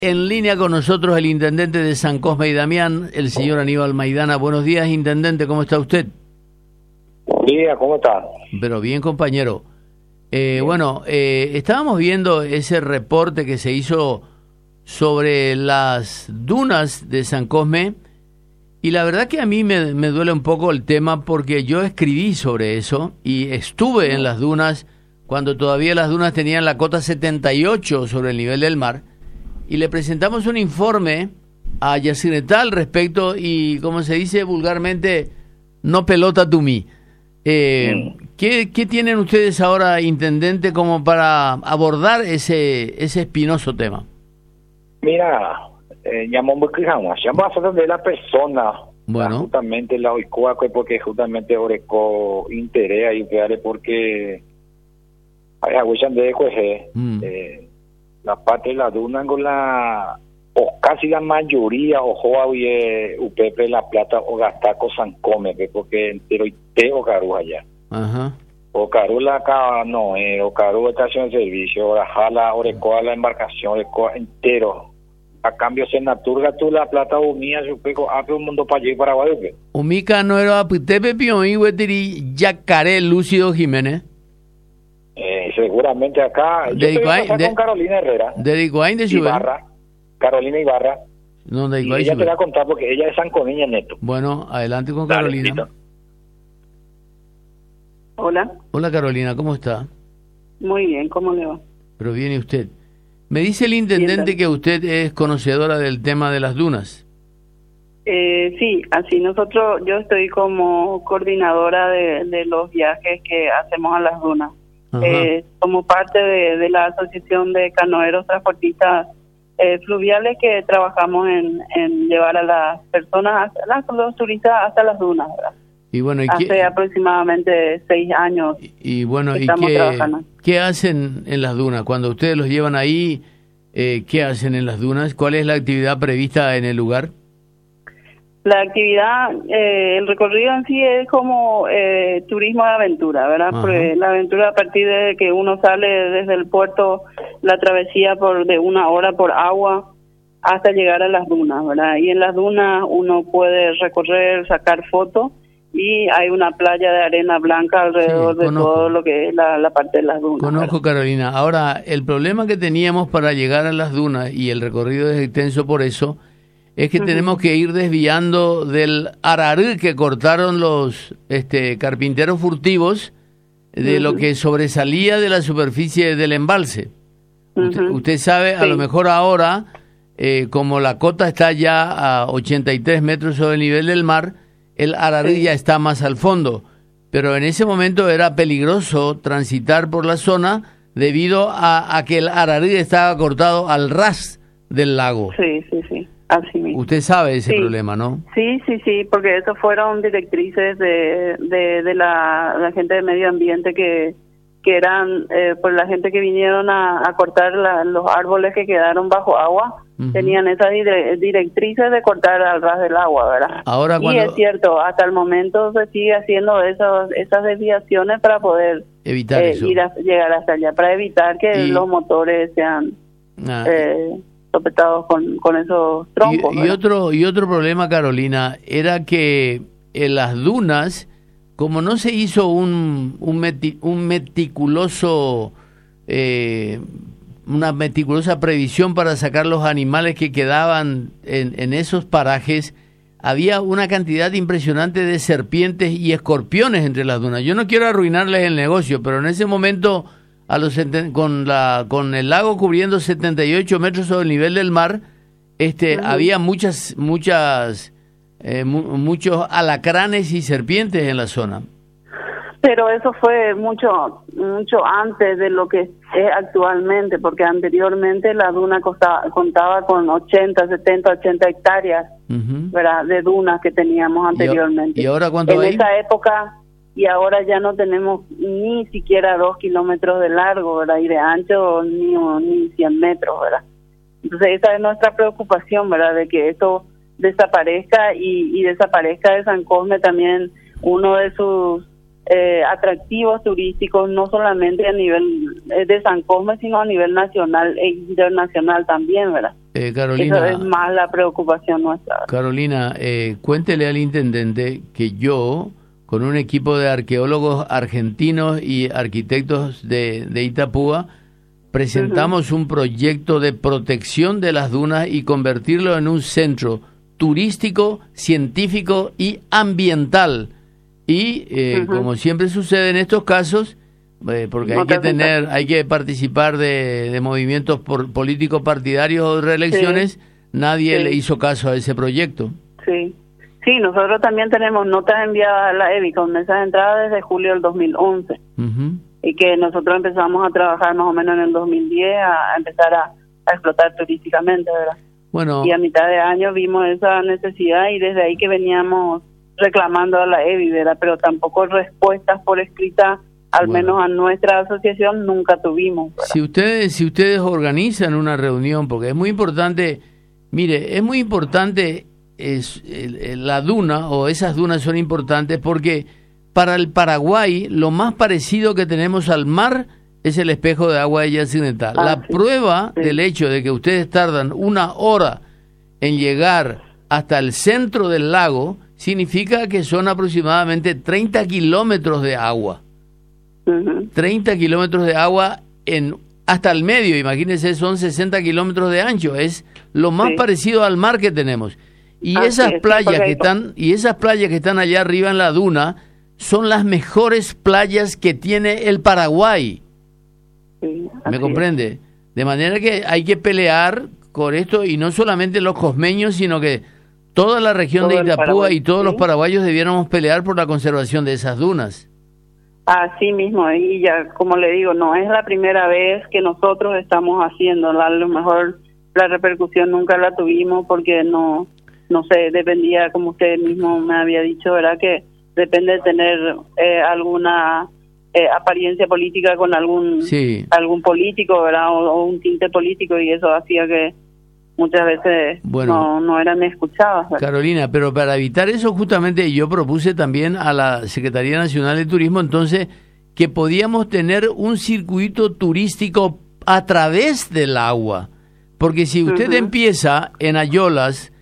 En línea con nosotros el intendente de San Cosme y Damián, el señor Aníbal Maidana. Buenos días, intendente, ¿cómo está usted? Buen día, ¿cómo está? Pero bien, compañero. Estábamos viendo ese reporte que se hizo sobre las dunas de San Cosme y la verdad que a mí me duele un poco el tema porque yo escribí sobre eso y estuve en las dunas cuando todavía las dunas tenían la cota 78 sobre el nivel del mar. Y le presentamos un informe a Yacyretá al respecto y, como se dice vulgarmente, no pelota to me. ¿Qué tienen ustedes ahora, intendente, como para abordar ese espinoso tema? Mira, llamamos de la persona. Bueno. Justamente la oicoa, porque justamente oreco interés y veare porque hay agüechan de coge. La parte de la duna con la o casi la mayoría ojo había UPP La Plata o Gastaco San Come porque entero y te o caru allá. Ajá. O caru la no o caru estación de servicio o la jala orecoa la embarcación orecoa entero a cambio se naturga tú La Plata o mía su peco abre un mundo para allí para Guadalupe. Umica no era tepe pion y wetiri Yacaré Lúcido Jiménez. Seguramente acá yo estoy con Carolina Herrera de Ibarra, Carolina Ibarra. No, y ella te va a contar porque ella es sanconeña neto. Bueno, adelante con Carolina. Dale, Hola Carolina, ¿cómo está? Muy bien, ¿cómo le va? Pero viene usted. Me dice el intendente bien, que usted es conocedora del tema de las dunas. Sí, así yo estoy como coordinadora de los viajes que hacemos a las dunas. Como parte de la Asociación de Canoeros Transportistas Fluviales que trabajamos en llevar a las personas, los turistas hasta las dunas, ¿verdad? Y bueno, hace aproximadamente 6 años y bueno, estamos trabajando. ¿Qué hacen en las dunas? Cuando ustedes los llevan ahí, ¿qué hacen en las dunas? ¿Cuál es la actividad prevista en el lugar? La actividad, el recorrido en sí es como turismo de aventura, ¿verdad? Porque la aventura a partir de que uno sale desde el puerto, la travesía de 1 hora por agua hasta llegar a las dunas, ¿verdad? Y en las dunas uno puede recorrer, sacar fotos y hay una playa de arena blanca alrededor de todo lo que es la parte de las dunas. Conozco, ¿verdad? Carolina. Ahora, el problema que teníamos para llegar a las dunas, y el recorrido es extenso por eso, es que tenemos que ir desviando del ararú que cortaron los carpinteros furtivos de lo que sobresalía de la superficie del embalse. Usted sabe, a lo mejor ahora, como la cota está ya a 83 metros sobre el nivel del mar, el ararú ya está más al fondo. Pero en ese momento era peligroso transitar por la zona debido a que el ararú estaba cortado al ras del lago. Sí. Así mismo. Usted sabe ese problema, ¿no? Sí, porque eso fueron directrices de la gente de medio ambiente que eran, pues la gente que vinieron a cortar los árboles que quedaron bajo agua, tenían esas directrices de cortar al ras del agua, ¿verdad? Ahora y es cierto, hasta el momento se sigue haciendo esas desviaciones para poder evitar eso. Llegar hasta allá, para evitar que los motores sean... topetados con esos troncos. Y otro problema, Carolina, era que en las dunas, como no se hizo una meticulosa previsión para sacar los animales que quedaban en esos parajes, había una cantidad impresionante de serpientes y escorpiones entre las dunas. Yo no quiero arruinarles el negocio, pero en ese momento... con el lago cubriendo 78 metros sobre el nivel del mar, había muchos alacranes y serpientes en la zona. Pero eso fue mucho antes de lo que es actualmente, porque anteriormente la duna contaba con 80, 70, 80 hectáreas, ¿verdad? De dunas que teníamos anteriormente. ¿Y ahora cuánto hay? En esa época... Y ahora ya no tenemos ni siquiera 2 kilómetros de largo, ¿verdad? Y de ancho ni 100 metros, ¿verdad? Entonces esa es nuestra preocupación, ¿verdad? De que esto desaparezca y desaparezca de San Cosme también uno de sus atractivos turísticos, no solamente a nivel de San Cosme, sino a nivel nacional e internacional también, ¿verdad? Carolina, esa es más la preocupación nuestra. Carolina, cuéntele al intendente que yo, con un equipo de arqueólogos argentinos y arquitectos de Itapúa, presentamos un proyecto de protección de las dunas y convertirlo en un centro turístico, científico y ambiental. Y como siempre sucede en estos casos, porque hay que participar de movimientos políticos partidarios o de reelecciones, nadie le hizo caso a ese proyecto. Sí, nosotros también tenemos notas enviadas a la EBI con mensajes de entrada desde julio del 2011. Y que nosotros empezamos a trabajar más o menos en el 2010 a empezar a explotar turísticamente, ¿verdad? Bueno. Y a mitad de año vimos esa necesidad y desde ahí que veníamos reclamando a la EBI, ¿verdad? Pero tampoco respuestas por escrita, al menos a nuestra asociación, nunca tuvimos, ¿verdad? Si ustedes organizan una reunión, porque es muy importante, mire, es muy importante, la duna o esas dunas son importantes porque para el Paraguay lo más parecido que tenemos al mar es el espejo de agua de Yacyretá. La prueba del hecho de que ustedes tardan 1 hora en llegar hasta el centro del lago significa que son aproximadamente 30 kilómetros de agua. 30 kilómetros de agua hasta el medio, imagínense, son 60 kilómetros de ancho, es lo más parecido al mar que tenemos. Y esas playas que están allá arriba en la duna son las mejores playas que tiene el Paraguay. ¿Me comprende? De manera que hay que pelear con esto, y no solamente los cosmeños, sino que toda la región de Itapúa y todos los paraguayos debiéramos pelear por la conservación de esas dunas. Así mismo, y ya como le digo, no es la primera vez que nosotros estamos haciendo, a lo mejor la repercusión nunca la tuvimos porque no sé, dependía, como usted mismo me había dicho, ¿verdad? Que depende de tener alguna apariencia política con algún político, ¿verdad? O un tinte político, y eso hacía que muchas veces no eran escuchadas, ¿verdad? Carolina, pero para evitar eso justamente yo propuse también a la Secretaría Nacional de Turismo entonces que podíamos tener un circuito turístico a través del agua, porque si usted empieza en Ayolas,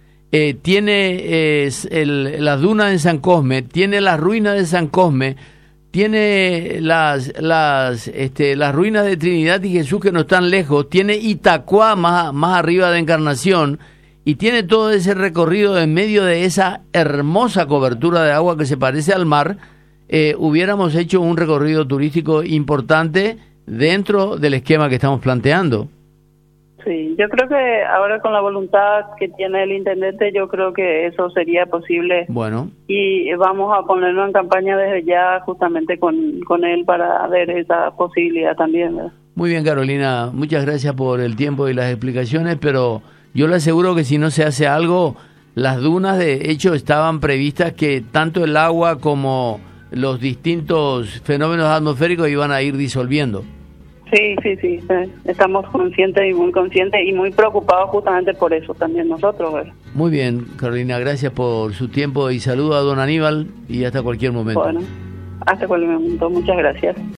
tiene las dunas de San Cosme, tiene las ruinas de San Cosme, tiene las ruinas de Trinidad y Jesús que no están lejos, tiene Itacuá más arriba de Encarnación, y tiene todo ese recorrido en medio de esa hermosa cobertura de agua que se parece al mar. Hubiéramos hecho un recorrido turístico importante dentro del esquema que estamos planteando. Sí, yo creo que ahora con la voluntad que tiene el intendente, yo creo que eso sería posible. Bueno. Y vamos a ponerlo en campaña desde ya justamente con él para ver esa posibilidad también, ¿verdad? Muy bien, Carolina, muchas gracias por el tiempo y las explicaciones, pero yo le aseguro que si no se hace algo, las dunas de hecho estaban previstas que tanto el agua como los distintos fenómenos atmosféricos iban a ir disolviendo. Sí, estamos conscientes y muy preocupados justamente por eso también nosotros, ¿verdad? Muy bien, Carolina, gracias por su tiempo y saludo a don Aníbal y hasta cualquier momento. Bueno, hasta cualquier momento, muchas gracias.